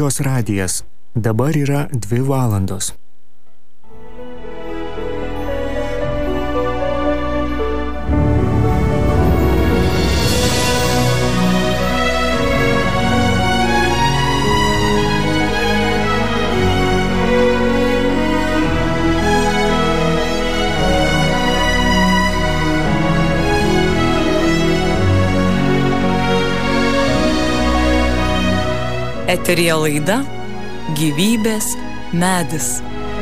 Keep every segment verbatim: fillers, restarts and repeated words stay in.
Marijos radijas. Dabar yra dvi valandos. Eteryje laida Gyvybės medis.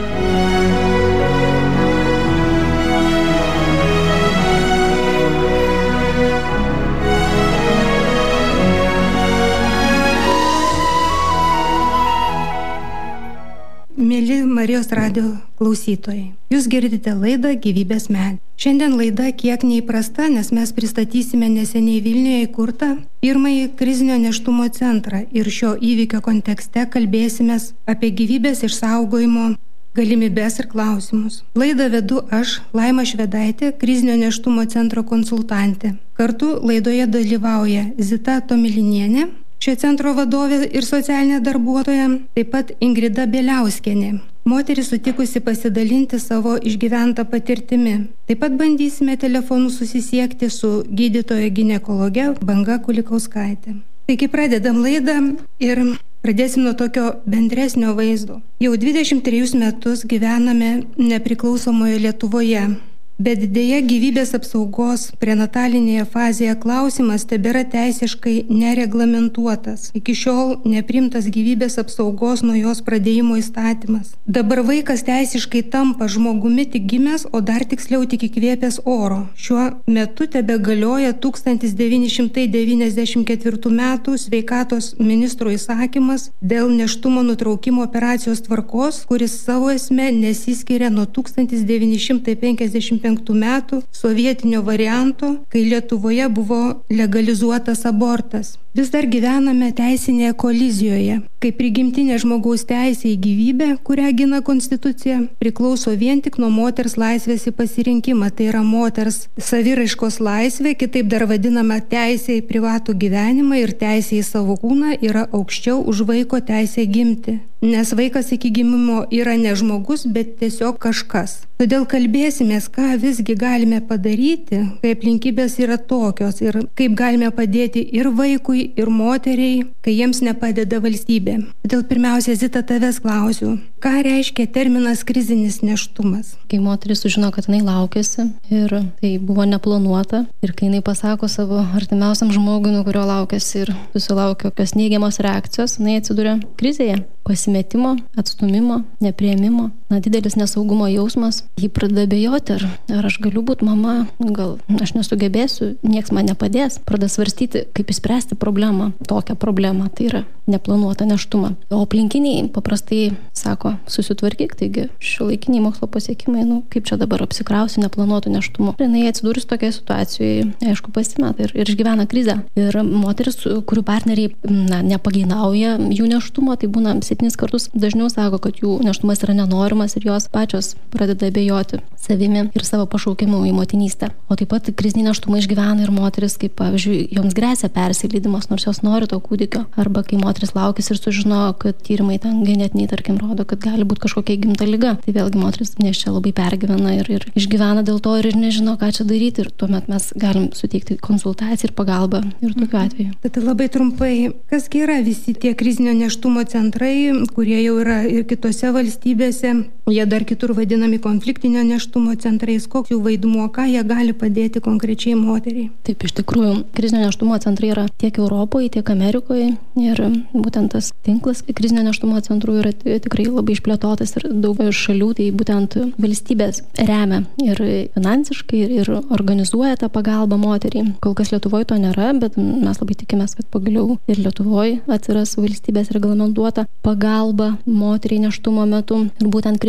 Mėly Marijos radijo klausytojai, jūs girdite laidą Gyvybės medis. Šiandien laida kiek neįprasta, nes mes pristatysime neseniai Vilniuje įkurtą pirmąjį krizinio nėštumo centrą ir šio įvykio kontekste kalbėsimės apie gyvybės išsaugojimo galimybės ir klausimus. Laidą vedu aš, Laima Švedaitė, krizinio nėštumo centro konsultantė. Kartu laidoje dalyvauja Zita Tomilinienė, šio centro vadovė ir socialinė darbuotoja, taip pat Ingrida Bieliauskienė. Moteris sutikusi pasidalinti savo išgyventą patirtimi. Taip pat bandysime telefonu susisiekti su gydytoja ginekologe Banga Kulikauskaitė. Taigi pradedam laidą ir pradėsim nuo tokio bendresnio vaizdo. Jau dvidešimt trejus metus gyvename nepriklausomoje Lietuvoje. Bet dėja gyvybės apsaugos prenatalinėje fazėje klausimas tebėra teisiškai nereglamentuotas. Iki šiol neprimtas gyvybės apsaugos nuo jos pradėjimo įstatymas. Dabar vaikas teisiškai tampa žmogumi tik gimęs, o dar tiksliau tik įkvėpęs oro. Šiuo metu tebegalioja tūkstantis devyni šimtai devyniasdešimt ketvirtų metų sveikatos ministro įsakymas dėl nėštumo nutraukimo operacijos tvarkos, kuris savo esme nesiskiria nuo tūkstantis devyni šimtai penkiasdešimt penktų metų sovietinio varianto, kai Lietuvoje buvo legalizuotas abortas. Vis dar gyvename teisinėje kolizijoje, kai prigimtinė žmogaus teisė į gyvybę, kurią gina Konstitucija, priklauso vien tik nuo moters laisvės į pasirinkimą. Tai yra moters saviraiškos laisvė, kitaip dar vadinama teisė į privatų gyvenimą ir teisė į savo kūną yra aukščiau už vaiko teisę gimti. Nes vaikas iki gimimo yra ne žmogus, bet tiesiog kažkas. Todėl kalbėsimės, ką visgi galime padaryti, kai aplinkybės yra tokios ir kaip galime padėti ir vaikui, ir moteriai, kai jiems nepadeda valstybė. Todėl pirmiausia, Zita, tavęs klausiu, ką reiškia terminas krizinis nėštumas? Kai moteris sužino, kad jinai laukiasi ir tai buvo neplanuota ir kai jinai pasako savo artimiausiam žmogui, nuo kurio laukiasi ir susilaukia kokios neigiamos reakcijos, jinai atsiduria krizėje. Pasimetimo, atstumimo, nepriėmimo, na, didelis nesaugumo jausmas. Jį pradeda bejoti, ar, ar aš galiu būti mama, gal aš nesugebėsiu, nieks man nepadės. Pradeda svarstyti, kaip išspręsti problemą, tokią problemą, tai yra neplanuotą nėštumą. O aplinkiniai paprastai sako, susitvarkyk, taigi šiuolaikiniai mokslo pasiekimai, nu, kaip čia dabar apsikrausi neplanuotų nėštumų. Ir jinai atsidūrus tokiai situacijoje, aišku, pasimeta ir, ir išgyvena krizę. Ir moteris, kurių partneriai na, nepageidauja jų nėštumo, tai būna septynis kartus dažniau sako, kad jų nėštumas yra nenorimas ir jos pačios pradeda abejoti savimi ir savo pašaukimu į motinystę. O taip pat krizinį nėštumą išgyvena ir moteris, kaip pavyzdžiui, joms gresia persileidimas, nors jos nori to kūdikio. Arba kai moteris laukis ir sužino, kad tyrimai ten genetiniai, tarkim, rodo, kad gali būti kažkokia įgimta liga. Tai vėlgi moteris nėščia labai pergyvena ir, ir išgyvena dėl to ir nežino, ką čia daryti. Ir tuomet mes galim suteikti konsultaciją ir pagalbą ir tokiu atveju. Tai labai trumpai, kasgi yra visi tie krizinio nėštumo centrai, kurie jau yra ir kitose valstybėse, jie dar kitur vadinami konfliktinio nėštumo centrais, koks jų vaidmuo, ką jie gali padėti konkrečiai moteriai. Taip, iš tikrųjų, krizinio nėštumo centrai yra tiek Europoje, tiek Amerikoje ir būtent tas tinklas krizinio nėštumo centrų yra tikrai labai išplėtotas ir daug šalių, tai būtent valstybės remia ir finansiškai ir organizuoja tą pagalbą moteriai. Kol kas Lietuvoje to nėra, bet mes labai tikimės, kad pagaliau ir Lietuvoje atsiras valstybės reglamentuota pagalba moteriai nėštumo metu. Ir būtent krizinio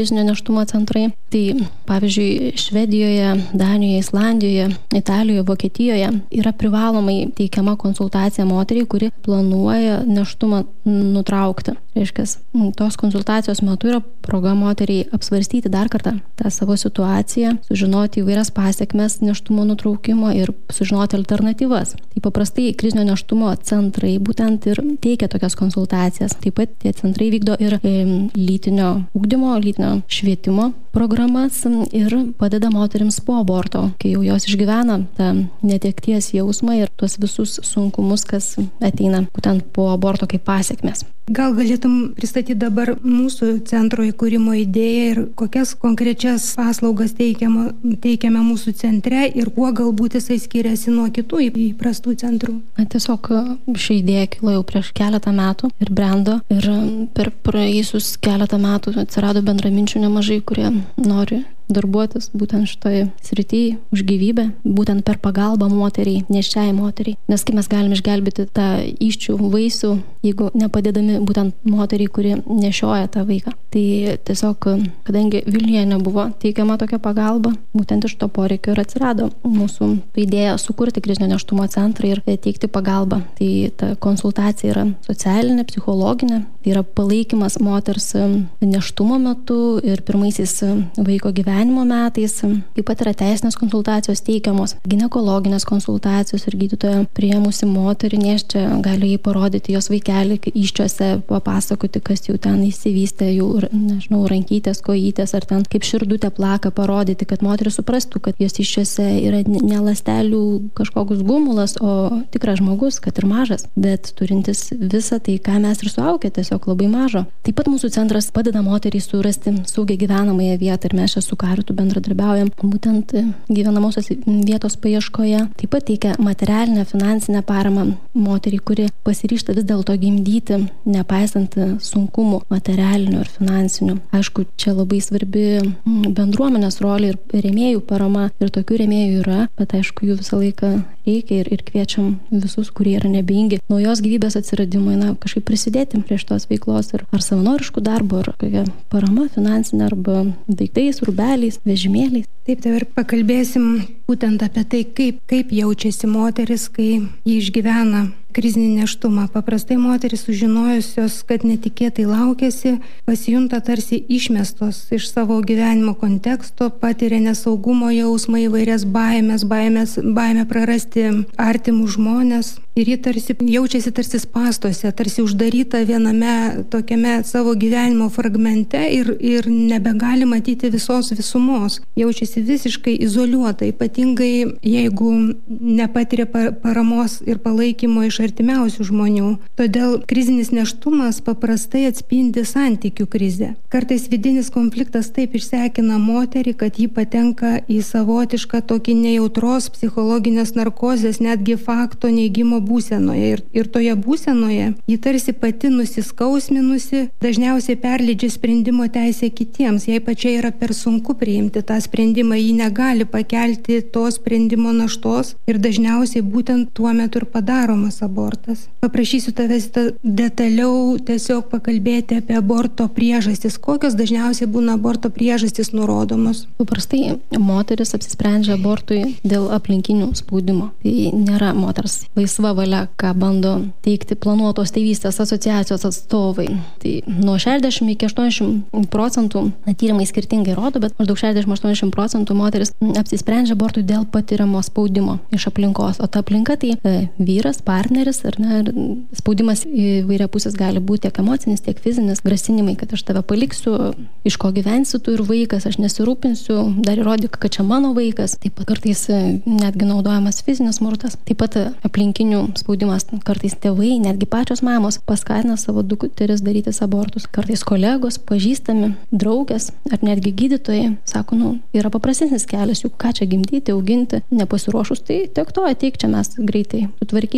krizinio nėštumo centrai. Tai pavyzdžiui, Švedijoje, Danijoje, Islandijoje, Italijoje, Vokietijoje yra privalomai teikiama konsultacija moteriai, kuri planuoja nėštumą nutraukti. Reiškia, tos konsultacijos metu yra proga moteriai apsvarstyti dar kartą tą savo situaciją, sužinoti įvairias pasiekmes nėštumo nutraukimo ir sužinoti alternatyvas. Tai paprastai krizinio nėštumo centrai būtent ir teikia tokias konsultacijas. Taip pat tie centrai vykdo ir lytinio ugdymo, lytinio švietimo programas ir padeda moterims po aborto, kai jau jos išgyvena tą netekties jausmą ir tuos visus sunkumus, kas ateina būtent po aborto kaip pasiekmes. Gal galėtum pristatyti dabar mūsų centro įkūrimo idėją ir kokias konkrečias paslaugas teikiama, teikiame mūsų centre ir kuo galbūt jisai skiriasi nuo kitų įprastų centrų? Tiesiog ši idėja kilo jau prieš keletą metų ir brendo ir per praėjusius keletą metų atsirado bendraminčių nemažai, kurie nori darbuotis būtent šitoje srityje už gyvybę, būtent per pagalbą moteriai, nėščiai moteriai. Nes kaip mes galime išgelbėti tą įsčių vaisių, jeigu nepadėdami būtent moteriai, kuri nešioja tą vaiką. Tai tiesiog, kadangi Vilniuje nebuvo teikiama tokia pagalba, būtent iš to poreikio ir atsirado mūsų idėja sukurti krizinio nėštumo centrą ir teikti pagalbą. Tai ta konsultacija yra socialinė, psichologinė, tai yra palaikymas moters nėštumo metu ir pirmaisiais vaiko gyvenimo metais. Taip pat yra teisinės konsultacijos teikiamos, ginekologinės konsultacijos ir gydytoja priėmusi moterį nėščią gali jai parodyti jos vaikelį įsčiuose, papasakoti, kas jau ten įsivystė, jau, nežinau, rankytės, kojytės ar ten kaip širdutė plaka, parodyti, kad moteris suprastų, kad jos įsčiuose yra ne ląstelių kažkoks gumulas, o tikras žmogus, kad ir mažas, bet turintis visą tai, ką mes ir suaugę, tiesiog labai mažo. Taip pat mūsų centras padeda moteriai surasti saugią gyvenamąją vietą ir mes čia su Karitu bendradarbiaujam būtent gyvenamosios vietos paieškoje. Taip pat teikia materialinę, finansinę paramą moteriai, kuri pasiryžta vis dėlto gimdyti, nepaisant sunkumų materialinių ir finansinių. Aišku, čia labai svarbi bendruomenės rolė ir rėmėjų parama ir tokių rėmėjų yra, bet aišku, jų visą laiką reikia ir, ir kviečiam visus, kurie yra nebeingi naujos gyvybės atsiradimui, na, kažkaip prisidėti prie šitos veiklos ir ar savanoriškų darbų, ar kokia parama finansinė, arba daiktais, rūbeliais, vežimėliais. Taip, tai ir pakalbėsim būtent apie tai, kaip, kaip jaučiasi moteris, kai jį išgyvena krizinį nėštumą. Paprastai moteris sužinojusios, kad netikėtai laukiasi, pasijunta tarsi išmestos iš savo gyvenimo konteksto, patiria nesaugumo jausmą, įvairias baimės, baimės, baimę prarasti artimus žmonės. Ir ji tarsi jaučiasi tarsi spąstuose, tarsi uždaryta viename tokiame savo gyvenimo fragmente ir, ir nebegali matyti visos visumos. Jaučiasi visiškai izoliuota, ypatingai jeigu nepatiria paramos ir palaikymo iš artimiausių žmonių. Todėl krizinis nėštumas paprastai atspindi santykių krizę. Kartais vidinis konfliktas taip išsekina moterį, kad ji patenka į savotišką tokį nejautros psichologinės narkozės, netgi fakto neigimo būsenoje. Ir, ir toje būsenoje ji tarsi pati nusiskausminusi, dažniausiai perleidžia sprendimo teisę kitiems. Jei pačiai yra per sunku priimti tą sprendimą, ji negali pakelti to sprendimo naštos ir dažniausiai būtent tuo metu ir padaromas abortas. Paprašysiu tavęs detaliau tiesiog pakalbėti apie aborto priežastis. Kokios dažniausiai būna aborto priežastis nurodomos? Paprastai moteris apsisprendžia abortui dėl aplinkinių spaudimo. Tai nėra moters laisva valia, ką bando teikti planuotos tėvystės asociacijos atstovai. Tai nuo šešiasdešimt iki aštuoniasdešimt procentų, na, tyrimai skirtingai rodo, bet maždaug šešiasdešimt iki aštuoniasdešimt procentų moteris apsisprendžia abortui dėl patiriamo spaudimo iš aplinkos. O ta aplinka tai e, vyras, partneris, ar ne, spaudimas įvairia pusės gali būti tiek emocinis, tiek fizinis, grasinimai, kad aš tave paliksiu, iš ko gyvensi tu ir vaikas, aš nesirūpinsiu, dar įrodyk, kad čia mano vaikas. Taip pat kartais netgi naudojamas fizinis smurtas. Taip pat aplinkinių spaudimas, kartais tėvai, netgi pačios mamos paskatina savo dukteris darytis abortus. Kartais kolegos, pažįstami, draugės ar netgi gydytojai sako, nu, yra paprastesnis kelias, juk ką čia gimdyti, auginti, nepasiruošus, tai tiek to ateik čia mes greitai sutvarkysim šitą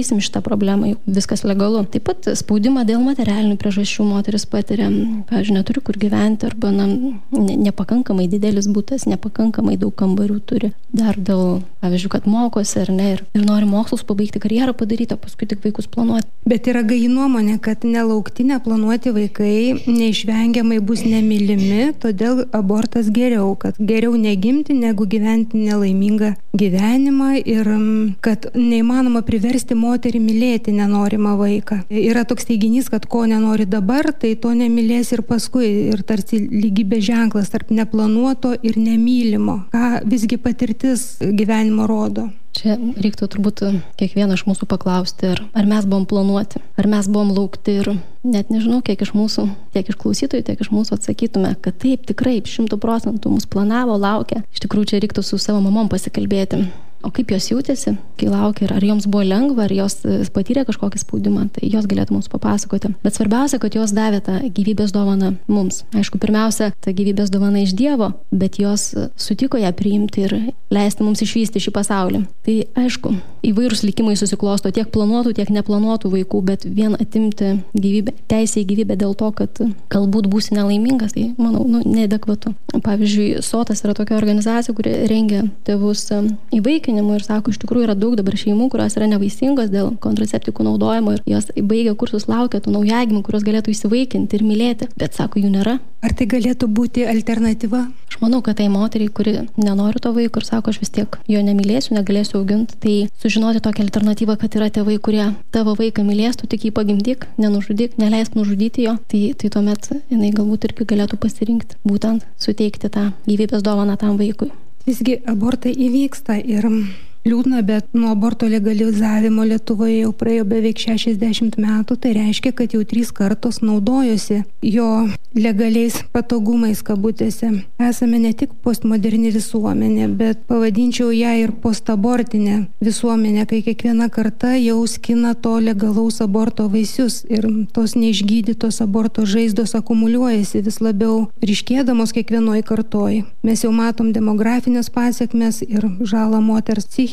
problemą, viskas legalu. Taip pat spaudimą dėl materialinių priežasčių moteris patiria, pavyzdžiui, neturi kur gyventi arba na, ne, nepakankamai didelis būtas, nepakankamai daug kambarių turi. Dar dėl, pavyzdžiui, kad mokosi ar ne ir, ir nori mokslus pabaigti, karjerą padaryti, o paskui tik vaikus planuoti. Bet yra gaji nuomonė, kad nelaukti, neplanuoti vaikai neišvengiamai bus nemylimi, todėl abortas geriau, kad geriau negimti, negu gyventi nelaimingą gyvenimą ir kad neįmanoma priversti moterį mylėti nenorimą vaiką. Yra toks teiginys, kad ko nenori dabar, tai to nemylės ir paskui. Ir tarsi lygybės ženklas tarp neplanuoto ir nemylimo. Ką visgi patirtis gyvenimo rodo? Čia reiktų turbūt kiekvieną iš mūsų paklausti, ar, ar mes buvom planuoti, ar mes buvom laukti ir net nežinau, kiek iš mūsų, tiek iš klausytojų, tiek iš mūsų atsakytume, kad taip, tikrai, šimtų procentų mus planavo, laukia. Iš tikrųjų, čia reiktų su savo mamom pasikalbėti. O kaip jos jautėsi, kai laukia, ar joms buvo lengva, ar jos patyrė kažkokį spaudimą, tai jos galėtų mums papasakoti. Bet svarbiausia, kad jos davė tą gyvybės dovaną mums. Aišku, pirmiausia, ta gyvybės dovana iš Dievo, bet jos sutiko ją priimti ir leisti mums išvysti šį pasaulį. Tai aišku, įvairūs likimai susiklosto tiek planuotų, tiek neplanuotų vaikų, bet vien atimti gyvybę, teisę į gyvybę dėl to, kad galbūt būsi nelaimingas, tai manau, nu, neadekvatu. Pavyzdžiui, Sotas yra tokia organizacija, kuri rengia tėvus įvaikinimui ir sako, iš tikrųjų yra daug dabar šeimų, kurios yra nevaisingos dėl kontraceptikų naudojimo ir jos baigia kursus, laukia tų naujagimių, kurios galėtų įsivaikinti ir mylėti, bet sako, jų nėra. Ar tai galėtų būti alternatyva? Aš manau, kad tai moteriai, kuri nenori to vaiko ir sako, aš vis tiek jo nemylėsiu, negalėsiu auginti, tai sužinoti tokią alternatyvą, kad yra tėvai, kurie tavo vaiką mylės, tu tik jį pagimdyk, nenužudyk, neleisk nužudyti jo, tai, tai tuomet jinai galbūt irgi galėtų pasirinkti, būtent suteikti tą gyvybės dovaną tam vaikui. Visgi abortai įvyksta ir liūdna, bet nuo aborto legalizavimo Lietuvoje jau praėjo beveik šešiasdešimt metų, tai reiškia, kad jau trys kartos naudojosi jo legaliais patogumais kabutėse. Esame ne tik postmoderni visuomenė, bet pavadinčiau ją ir postabortinė visuomenė, kai kiekviena karta jau skina to legalaus aborto vaisius ir tos neišgydytos aborto žaizdos akumuliuojasi vis labiau ryškėdamos kiekvienoj kartoj. Mes jau matom demografinės pasiekmes ir žalą moters psichikai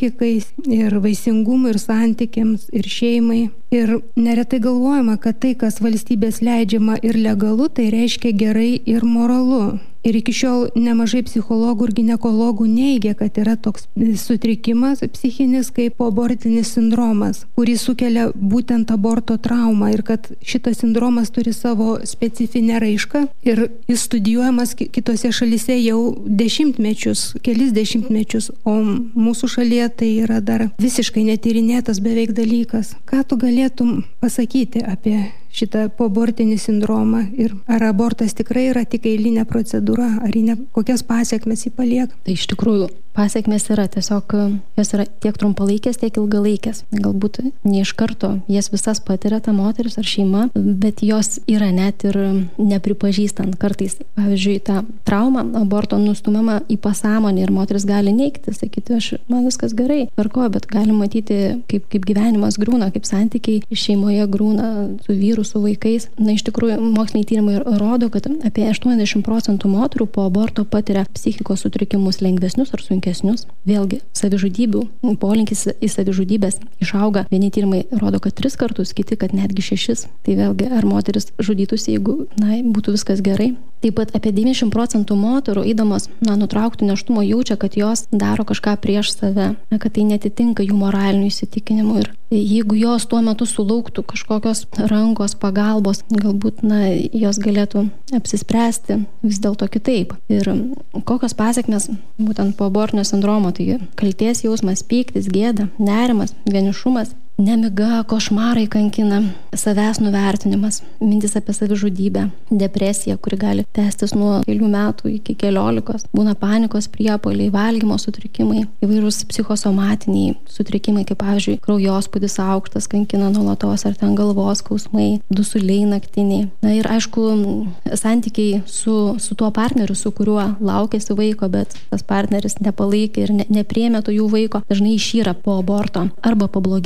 ir vaisingumui, ir santykiams, ir šeimai. Ir neretai galvojama, kad tai, kas valstybės leidžiama ir legalu, tai reiškia gerai ir moralu. Ir iki šiol nemažai psichologų ir ginekologų neigia, kad yra toks sutrikimas psichinis kaip poabortinis sindromas, kurį sukelia būtent aborto trauma ir kad šitas sindromas turi savo specifinę raišką ir jis studijuojamas kitose šalyse jau dešimtmečius, kelis dešimtmečius, o mūsų šalyje tai yra dar visiškai netyrinėtas beveik dalykas. Ką tu galėtum pasakyti apie šitą poabortinį sindromą ir ar abortas tikrai yra tik eilinė procedūra, ar ne, kokias pasiekmes jį palieka? Tai iš tikrųjų pasiekmes yra tiesiog, jos yra tiek trumpalaikės, tiek ilgalaikės. Galbūt ne iš karto jas visas patiria ta moteris ar šeima, bet jos yra net ir nepripažįstant kartais. Pavyzdžiui, tą traumą, aborto nustumimą į pasąmonę ir moteris gali neigti, sakyti, aš, man viskas gerai, tvarko, bet gali matyti, kaip, kaip gyvenimas grūna, kaip santykiai šeimoje grūna su vyru, su vaikais. Na, iš tikrųjų, moksliniai tyrimai rodo, kad apie aštuoniasdešimt procentų moterų po aborto patiria psichikos sutrikimus lengvesnius ar sunkesnius. Vėlgi, savižudybių, polinkis į savižudybės išauga. Vieni tyrimai rodo, kad tris kartus, kiti, kad netgi šešis. Tai vėlgi, ar moteris žudytųsi, jeigu, na, būtų viskas gerai. Taip pat apie devyniasdešimt procentų moterų, eidamos, na, nutraukti nėštumo, jaučia, kad jos daro kažką prieš save, na, kad tai netitinka jų moralinių įsitikinimų. Ir jeigu jos tuo metu sulauktų kažkokios rankos pagalbos, galbūt, na, jos galėtų apsispręsti vis dėlto kitaip. Ir kokios pasiekmes būtent po abortinio sindromo, tai kaltės jausmas, pyktis, gėda, nerimas, vienišumas, nemiga, košmarai kankina, savęs nuvertinimas, mintis apie savižudybę, depresija, kuri gali tęstis nuo kelių metų iki keliolikos, būna panikos priepuoliai, valgymo sutrikimai, įvairūs psichosomatiniai sutrikimai, kaip pavyzdžiui, kraujospūdis aukštas, kankina nuolatos, ar ten galvos skausmai, dusuliai naktiniai. Na ir aišku, santykiai su, su tuo partneriu, su kuriuo laukėsi vaiko, bet tas partneris nepalaikė ir ne, nepriėmė to jų vaiko, dažnai išyra po aborto. Arba pablogėja, arba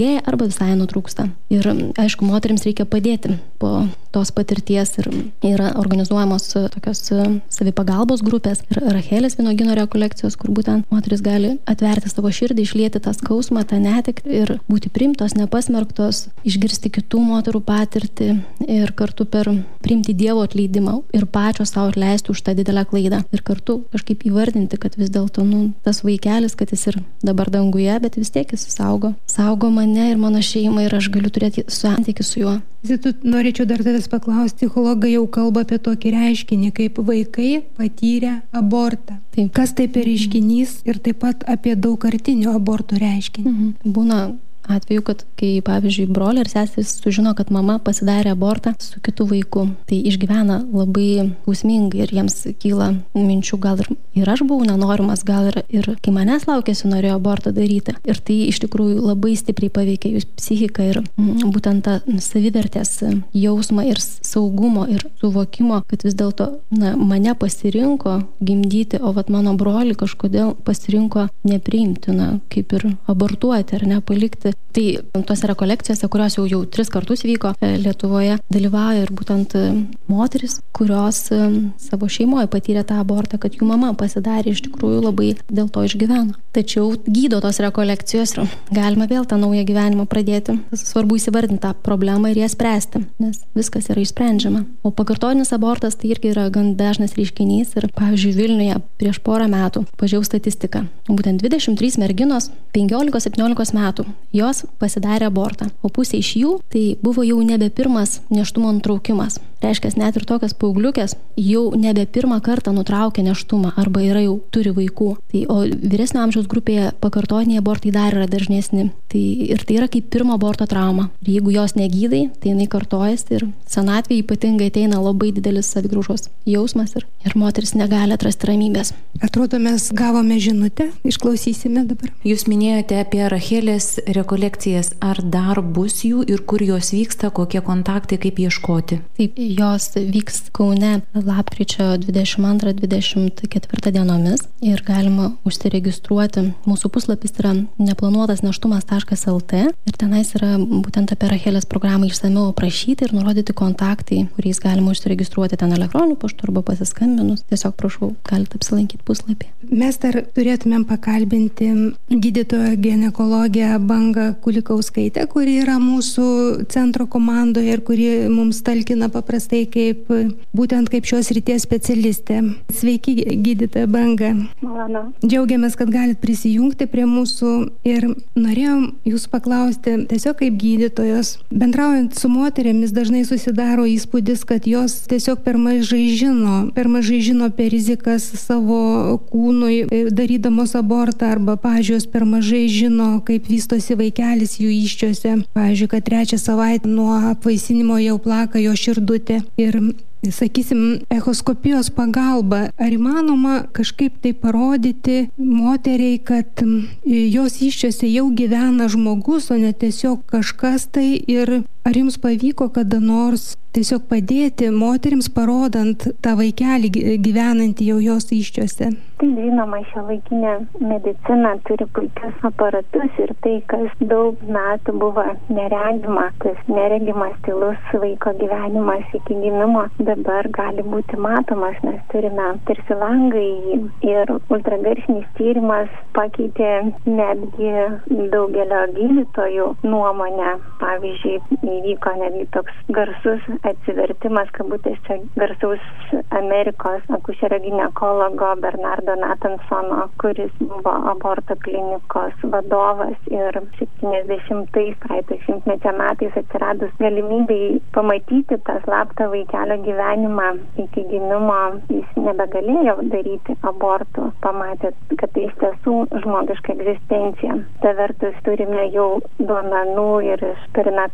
arba visai nutrūksta. Ir aišku, moterims reikia padėti po tos patirties ir yra organizuojamos tokios savipagalbos grupės ir Rachelės vynuogyno rekolekcijos, kur būtent moteris gali atverti savo širdį, išlieti tą skausmą, tą netektį ir būti priimtos, nepasmerktos, išgirsti kitų moterų patirtį ir kartu per priimti Dievo atleidimą ir pačios savo atleisti už tą didelę klaidą. Ir kartu kažkaip įvardinti, kad vis dėlto nu, tas vaikelis, kad jis ir dabar danguje, bet vis tiek jis saugo. Saugo mane ir mano šeimą ir aš galiu turėti santykį su juo. Zitu, norėčiau dar tavęs paklausti, psichologai jau kalba apie tokį reiškinį, kaip vaikai patyrę abortą. Taip. Kas tai per reiškinys ir taip pat apie daugkartinių abortų reiškinį? Mhm. Būna atveju, kad kai, pavyzdžiui, broliai ir seserys sužino, kad mama pasidarė abortą su kitu vaiku, tai išgyvena labai skausmingai ir jiems kyla minčių, gal ir, ir aš buvau nenorimas, gal ir, ir kai manęs laukėsi, norėjo abortą daryti. Ir tai iš tikrųjų labai stipriai paveikia jų psichiką ir mm, būtent tą savivertės jausmą ir saugumo ir suvokimo, kad vis dėlto na, mane pasirinko gimdyti, o vat mano brolį kažkodėl pasirinko nepriimti, na, kaip ir abortuoti ar ne, palikti. Tai tuose rekolekcijose, kurios jau, jau tris kartus vyko Lietuvoje, dalyvauja ir būtent moteris, kurios savo šeimoje patyrė tą abortą, kad jų mama pasidarė iš tikrųjų labai dėl to išgyveno. Tačiau gydo tos rekolekcijos ir galima vėl tą naują gyvenimą pradėti. Svarbu įsivardinti tą problemą ir ją spręsti, nes viskas yra išsprendžiama. O pakartotinis abortas tai irgi yra gan dažnas reiškinys ir, pavyzdžiui, Vilniuje prieš porą metų pažiūrėjau statistiką. Būtent dvidešimt trys merginos penkiolikos septyniolikos metų jos pasidarė abortą, o pusė iš jų tai buvo jau nebe pirmas nėštumo nutraukimas. Reiškia, net ir tokias paaugliukės jau nebe pirmą kartą nutraukia nėštumą arba yra jau turi vaikų. Tai, o vyresnio amžiaus grupėje pakartotiniai abortai dar yra dažnesni. Tai, ir tai yra kaip pirmo aborto trauma. Ir jeigu jos negydai, tai jinai kartojasi ir senatvėje ypatingai ateina labai didelis savigraužos jausmas ir, ir moteris negali atrasti ramybės. Atrodo, mes gavome žinutę, išklausysime dabar. Jūs minėjote apie Rachelės rekolekcijas. Ar dar bus jų ir kur jos vyksta, kokie kontaktai, kaip ieškoti? Taip, jos vyks Kaune lapkričio dvidešimt antrą dvidešimt ketvirtą dienomis ir galima užsiregistruoti. Mūsų puslapis yra neplanuotas neštumas taškas el tė ir tenais yra būtent apie Rachelės programą išsamiau aprašyti ir nurodyti kontaktai, kuriais galima užsiregistruoti ten elektroniniu paštu arba pasiskambinus. Tiesiog prašau, galite apsilankyti puslapį. Mes dar turėtumėm pakalbinti gydytoją ginekologę Bangą Kulikauskaitę, kuri yra mūsų centro komandoje ir kuri mums talkina paprastai kaip, būtent kaip šios ryties specialistė. Sveiki, gydytoja Banga. Malonu. Džiaugiamės, kad galit prisijungti prie mūsų ir norėjom jūs paklausti, tiesiog kaip gydytojos, bendraujant su moterėmis dažnai susidaro įspūdis, kad jos tiesiog per mažai žino, per mažai žino apie rizikas savo kūnui, darydamos abortą arba, pavyzdžiui, per mažai žino, kaip vystosi vaikelis jų įsčiose. Pavyzdžiui, kad trečią savaitę nuo apvaisinimo jau plaka jo širdutė ir, sakysim, echoskopijos pagalba. Ar įmanoma kažkaip tai parodyti moteriai, kad jos įsčiose jau gyvena žmogus, o ne tiesiog kažkas tai, ir ar jums pavyko kada nors tiesiog padėti moterims, parodant tą vaikelį gyvenantį jau jos įsčiose? Tai žinoma, šiuolaikinė medicina turi puikius aparatus ir tai, kas daug metų buvo neregima, tas neregimas tylus vaiko gyvenimas iki gimimo, dabar gali būti matomas, nes turime tarsi langai ir ultragarsinis tyrimas pakeitė netgi daugelio gydytojų nuomonę. Pavyzdžiui, įvyko netgi toks garsus atsivertimas, kabutėse garsaus Amerikos akušerio ginekologo Bernardo Nathansono, kuris buvo aborto klinikos vadovas ir septyniasdešimtais praeito šimtmečio metais atsiradus galimybei pamatyti tą slaptą vaikelio gyvenimą iki gimimo, jis nebegalėjo daryti abortų. Pamatė, kad tai iš tiesų žmogiška egzistencija. Ta vertus turime jau duomenų ir iš perinatalinės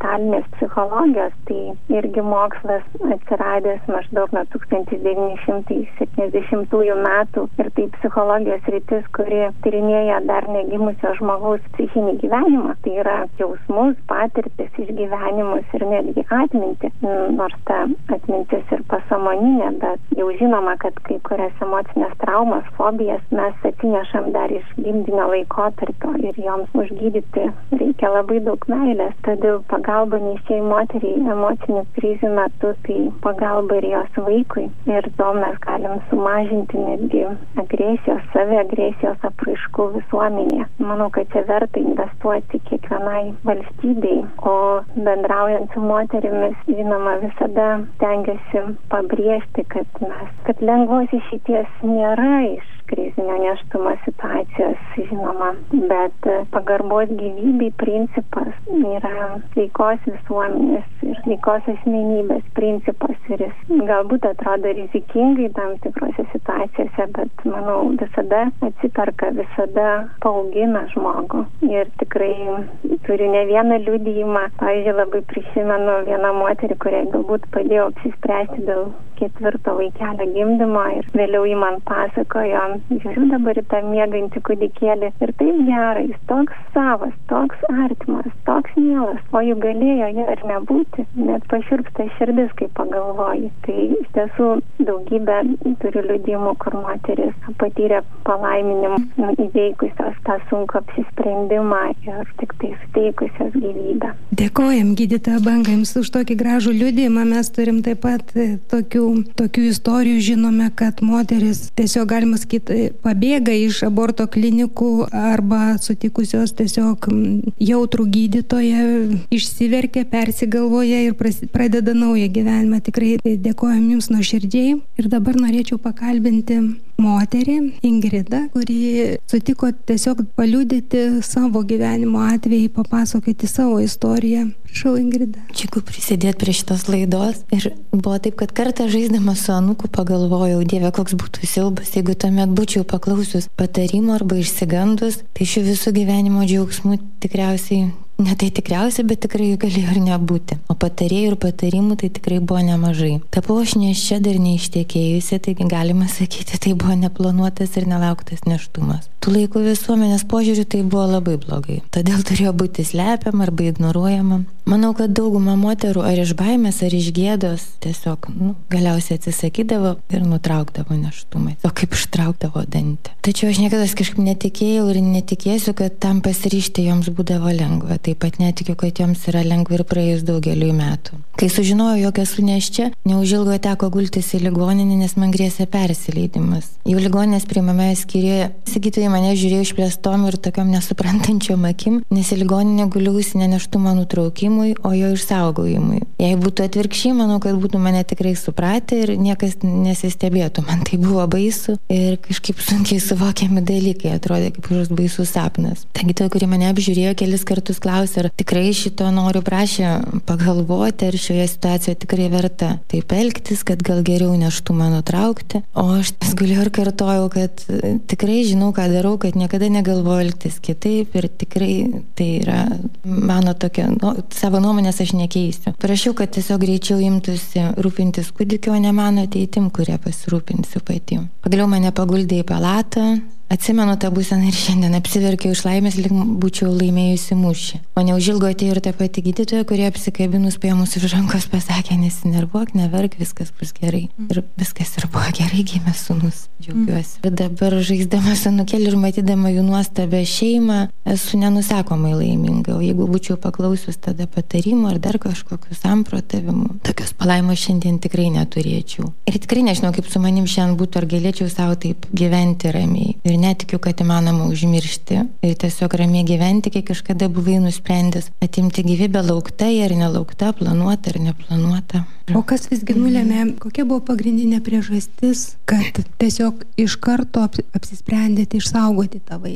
psichologijos, tai irgi mokslas atsiradęs maždaug nuo tūkstantis devyni šimtai septyniasdešimtųjų metų ir tai psichologijos sritis, kuri tyrinėja dar negimusio žmogaus psichinį gyvenimą, tai yra jausmus, patirtis, išgyvenimus ir netgi atmintį, nors ta atmintis ir pasąmoninė, bet jau žinoma, kad kai kurias emocinės traumas, fobijas mes atsinešam dar iš gimdinio laikotarpio ir joms užgydyti reikia labai daug meilės, todėl pagalba nėščiai moteriai emocinių krizių metu, tai pagalba ir jos vaikui. Ir to mes galim sumažinti netgi agresijos, saviagresijos apraiškų visuomenėje. Manau, kad čia verta investuoti kiekvienai valstybei, o bendraujant su moterimis, žinoma, visada stengiasi pabrėžti, kad mes, kad lengvos išeities nėra iš krizinio nėštumo situacijos, žinoma, bet pagarbos gyvybei principas yra sveikos visuomenės ir sveikos asmenybės principas ir jis galbūt atrodo rizikingai tam tikrose situacijose, bet manau visada atsiperka, visada paaugina žmogų ir tikrai turiu ne vieną liudijimą. Pavyzdžiui, labai prisimenu vieną moterį, kuriai galbūt padėjo apsispręsti dėl ketvirto vaikelio gimdymo ir vėliau jį man pasakojo, žiūriu dabar į tą miegantį kūdikėlį ir taip gerai, jis toks savas, toks artimas, toks mielas, o jų galėjo jo ir nebūti, net pašiurpsta širdis, kai pagalvoji. Tai iš tiesų daugybė turiu liudijimų, kur moteris patyrė palaiminimą, įveikusios tą sunkų apsisprendimą ir tik tai suteikusios gyvybę. Dėkojam, gydytoja Banga, jums už tokį gražų liudijimą. Mes turim taip pat tokių, tokių istorijų, žinome, kad moteris tiesiog, galima sakyti, pabėga iš aborto klinikų arba sutikusios tiesiog jautrų gydytoją, išsiverkia, persigalvoja ir pradeda naują gyvenimą. Tikrai dėkojam jums nuoširdžiai. Ir dabar norėčiau pakalbinti moterį, Ingridą, kuri sutiko tiesiog paliudyti savo gyvenimo atvejį, papasakoti savo istoriją. Prašau, Ingrida. Džiugu prisidėti prie šitos laidos. Ir buvo taip, kad kartą žaisdama su anūku pagalvojau, Dieve, koks būtų siaubas, jeigu tuomet būčiau paklausius patarimo arba išsigandus, tai šių visų gyvenimo džiaugsmų tikriausiai, ne tai tikriausiai, bet tikrai jų galėjo ir nebūti. O patarėjų ir patarimų tai tikrai buvo nemažai. Tapau aš nėščia dar neištekėjusi, taigi galima sakyti, tai buvo neplanuotas ir nelauktas nėštumas. Tų laikų visuomenės požiūrių tai buvo labai blogai. Todėl turėjo būti slepiama arba ignoruojama. Manau, kad dauguma moterų ar iš baimės, ar iš gėdos tiesiog nu, galiausiai atsisakydavo ir nutraukdavo nėštumą. O kaip ištraukdavo dantį. Tačiau aš niekada kažkaip netikėjau ir netikėsiu, kad tam pasiryžti joms būdavo lengva. Taip pat netikiu, kad joms yra lengva ir praėjus daugeliui metų. Kai sužinojau, jog esu nėščia, neužilgo teko gultis į ligoninę, nes man grėsė persileidimas. Jau ligoninės priimamame skyriuje gydytojai mane žiūrėjo išplėstom ir tokiom nesuprantančiom akim, nes į ligoninę guliausi ne nėštumo nutraukimui, o jo išsaugojimui. Jei būtų atvirkščiai, manau, kad būtų mane tikrai supratę ir niekas nesistebėtų. Man tai buvo baisu ir kažkaip sunkiai suvokiami dalykai, atrodė kaip kažkoks baisus sapnas. Ta gydytoja, kuri mane apžiūrėjo, kelis kartus klausė, ar tikrai šito noriu, prašė pagalvoti, ar šioje situacijoje tikrai verta taip elgtis, kad gal geriau nėštumą nutraukti. O aš guliu ir kartojau, kad tikrai žinau, ką darau, kad niekada negalvoju elgtis kitaip ir tikrai tai yra mano tokia, nu, savo nuomonės aš nekeisiu. Prašiau, kad tiesiog greičiau imtųsi rūpintis kūdikio, o ne mano ateitim, kurie pasirūpinsiu pati. Pagaliau mane paguldė į palatą. Atsimenu tą būseną ir šiandien apsiverkiau iš laimės, lyg būčiau laimėjusi mūšį. O neužilgo atėjo ir ta pati gydytoja, kurie apsikabinus paėmus už rankos pasakė, nesinervuok, neverk, viskas bus gerai. Ir viskas ir buvo gerai, gimė sūnus. Džiaugiuosi. Ir dabar žaisdama su anūkeliu ir matydama jų nuostabią šeimą, esu nenusakomai laiminga. O jeigu būčiau paklausius tada patarimų ar dar kažkokių samprotavimų, tokios palaimos šiandien tikrai neturėčiau. Ir tikrai nežinau, kaip su manim šiandien būtų, ar galėčiau savo taip gyventi ramiai. Ir netikiu, kad įmanoma užmiršti ir tiesiog ramiai gyventi, kai kažkada buvai nusprendęs atimti gyvybę laukta ar nelaukta, planuota ar neplanuota. O kas visgi nulėmė, kokia buvo pagrindinė priežastis, kad tiesiog iš karto apsisprendėte išsaugoti tą vaiką?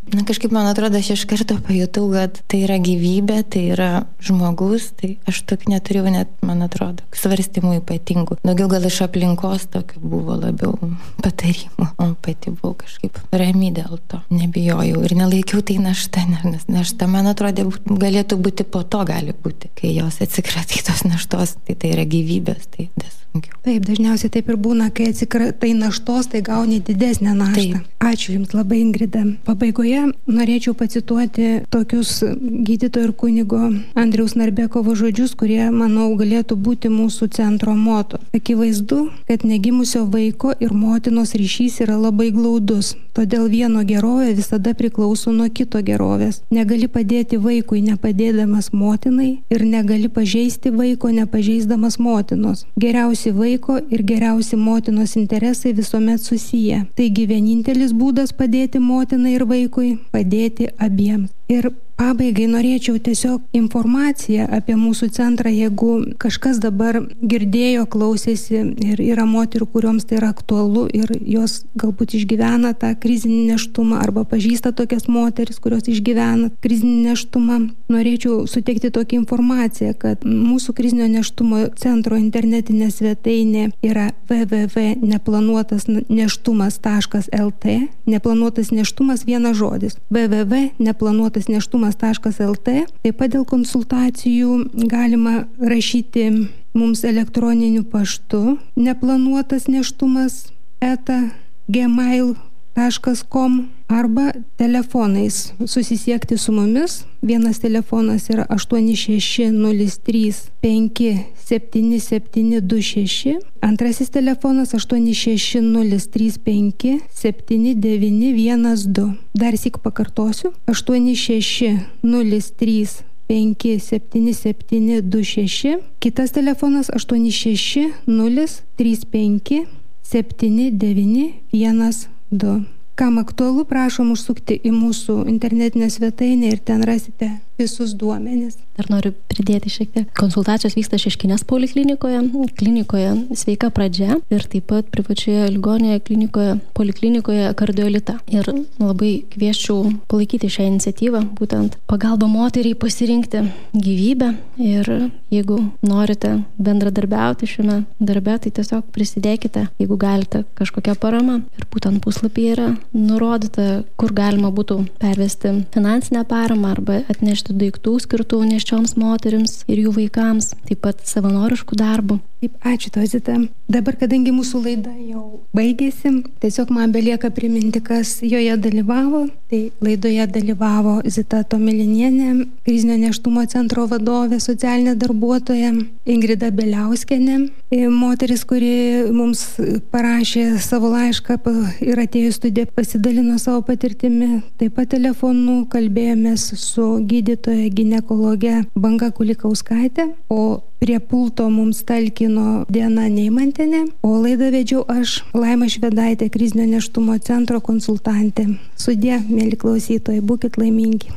Na kažkaip man atrodo, aš iš karto pajutau, kad tai yra gyvybė, tai yra žmogus, tai aš tokių neturėjau net, man atrodo, svarstymų ypatingų. Daugiau gal iš aplinkos tokių buvo labiau patarimų, o pati buvau kažkaip rami dėl to, nebijojau ir nelaikiau tai našta, nes našta, man atrodo, galėtų būti po to, gali būti, kai jos atsikratytos naštos, tai tai yra gyvybės, tai nesunkiau. Taip, dažniausiai taip ir būna, kai atsikratai naštos, tai gauni didesnę naštą. Taip. Ačiū Jums labai, Ingrida. Pabaigoje norėčiau pacituoti tokius gydytojo ir kunigo Andriaus Narbekovo žodžius, kurie, manau, galėtų būti mūsų centro moto. Akivaizdu, kad negimusio vaiko ir motinos ryšys yra labai glaudus, todėl vieno gerovė visada priklauso nuo kito gerovės. Negali padėti vaikui nepadėdamas motinai ir negali pažeisti vaiko nepažeisdamas motinos. Geriausi vaiko ir geriausi motinos interesai visuomet susiję. Taigi vienintelis būdas padėti motinai ir vaikui - padėti abiems. Ir pabaigai norėčiau tiesiog informaciją apie mūsų centrą, jeigu kažkas dabar girdėjo, klausėsi ir yra moterų, kurioms tai yra aktualu ir jos galbūt išgyvena tą krizinį nėštumą arba pažįsta tokias moteris, kurios išgyvena krizinį nėštumą. Norėčiau suteikti tokią informaciją, kad mūsų krizinio nėštumo centro internetinė svetainė yra w w w taškas neplanuotas nėštumas taškas l t. Neplanuotas nėštumas vienas žodis. w w w taškas neplanuotas nėštumas taškas l t. Taip pat dėl konsultacijų galima rašyti mums elektroniniu paštu neplanuotas nėštumas eta gmail taškas com arba telefonais susisiekti su mumis. Vienas telefonas yra aštuoni šeši nulis trys penki septyni septyni du šeši, antrasis telefonas aštuoni šeši nulis trys penki septyni devyni vienas du. Dar syk pakartosiu, aštuoni šeši nulis trys penki septyni septyni du šeši, kitas telefonas aštuoni šeši nulis trys penki septyni devyni vienas du. Kam aktualu, prašom užsukti į mūsų internetinę svetainę ir ten rasite visus duomenis. Dar noriu pridėti šiek tiek. Konsultacijos vyksta Šeškinės poliklinikoje, klinikoje Sveika pradžia ir taip pat privačioje ligoninėje klinikoje, poliklinikoje Kardiolita. Ir labai kvieščiau palaikyti šią iniciatyvą, būtent pagalba moteriai pasirinkti gyvybę ir jeigu norite bendradarbiauti šiame darbe, tai tiesiog prisidėkite, jeigu galite, kažkokia parama. Ir būtent puslapyje yra nurodyta, kur galima būtų pervesti finansinę paramą arba atnešti daiktų skirtų nėščioms moterims ir jų vaikams, taip pat savanoriškų darbų. Taip, ačiū tau, Zita. Dabar, kadangi mūsų laida jau baigėsi, tiesiog man belieka priminti, kas joje dalyvavo. Tai laidoje dalyvavo Zita Tomilinienė, krizinio nėštumo centro vadovė, socialinė darbuotoja, Ingrida Beliauskienė, moteris, kuri mums parašė savo laišką ir atėjo į studiją, pasidalino savo patirtimi. Taip pat telefonu kalbėjomės su gydytoja ginekologe Banga Kulikauskaitė, o prie pulto mums talkino Diana Neimantienė, o laidą vedžiau aš, Laima Švedaitė, krizinio nėštumo centro konsultantė. Sudie, mėly klausytojai, būkit laimingi.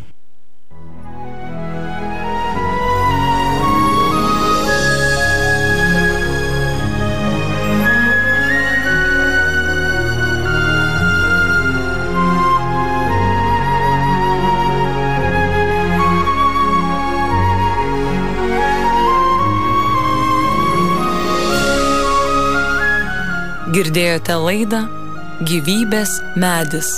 Girdėjote laidą Gyvybės medis.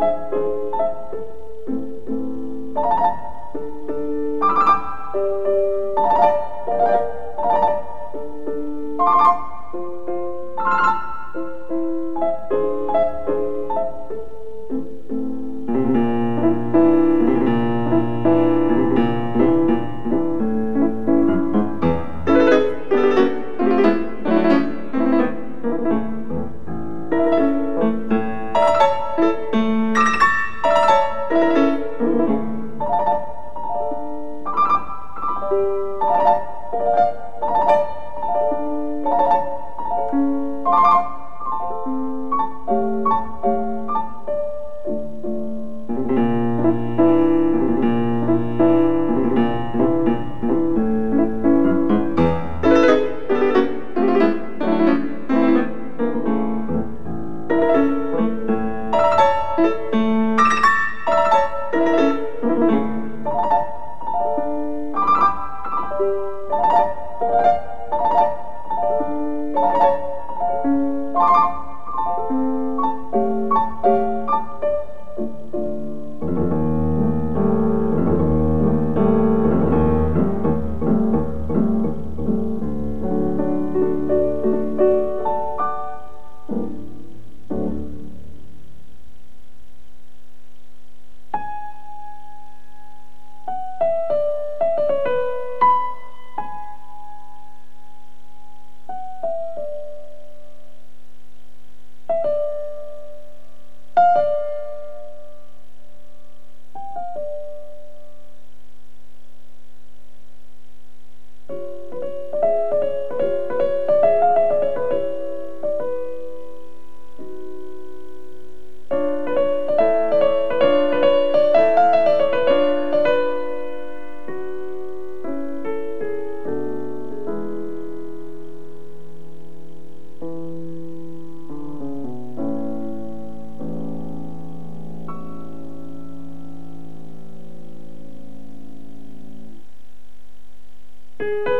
you